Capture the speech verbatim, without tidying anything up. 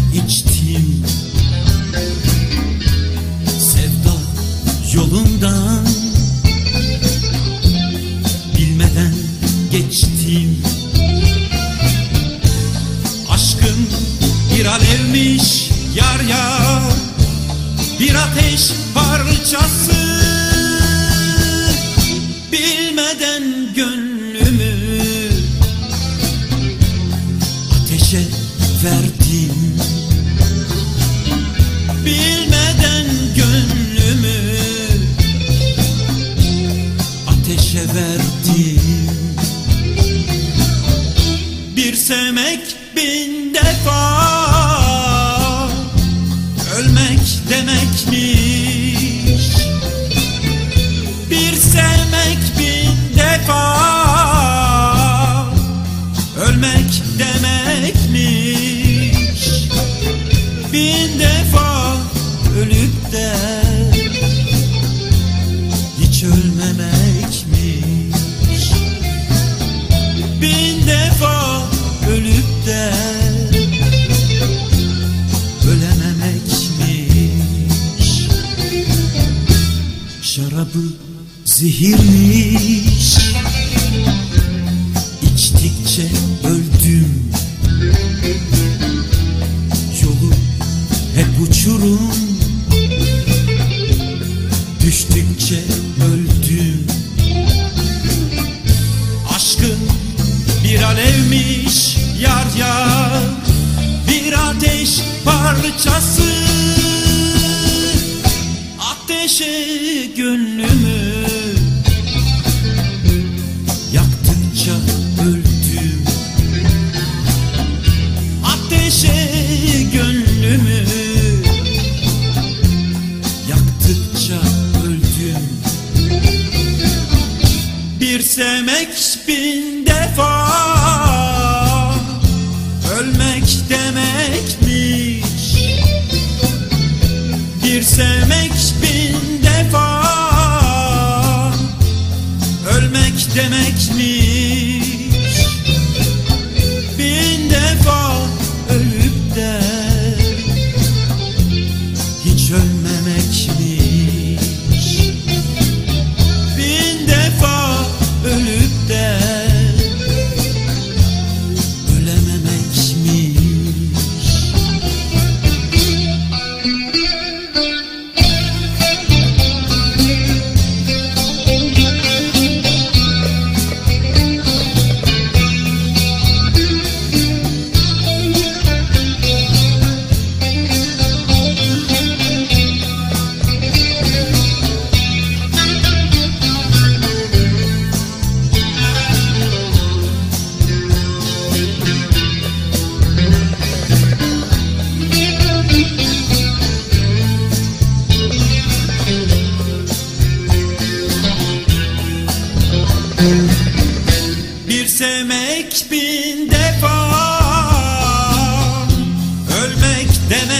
içtim, sevda yolundan bilmeden geçtim. Aşkım bir alevmiş yar yar, bir ateş parçası. Bilmeden gönlümü ateşe verdim. Bilmeden gönlümü ateşe verdim. Bir sevmek bin defa ölmek demekmiş. Bir sevmek bin defa ölmek demekmiş. Bin defa ölüp de hiç ölmemekmiş. Bin defa ölüp de ölememekmiş. Şarabı zehirmiş, içtikçe öldüm. Yolu hep uçurum, düştükçe öldüm. Aşkın bir alevmiş yar yar, bir ateş parçası. Ateşe gönlümü yaktıkça öldüm. Ateşe gönlümü yaktıkça öldüm. Bir sevmek bin defa ölmek demekmiş. Bir sevmek bin defa ölmek demekmiş. Bin defa ölüp de hiç ölmemekmiş. Bin defa ölüp de ölememekmiş. Bir sevmek bin defa ölmek demek.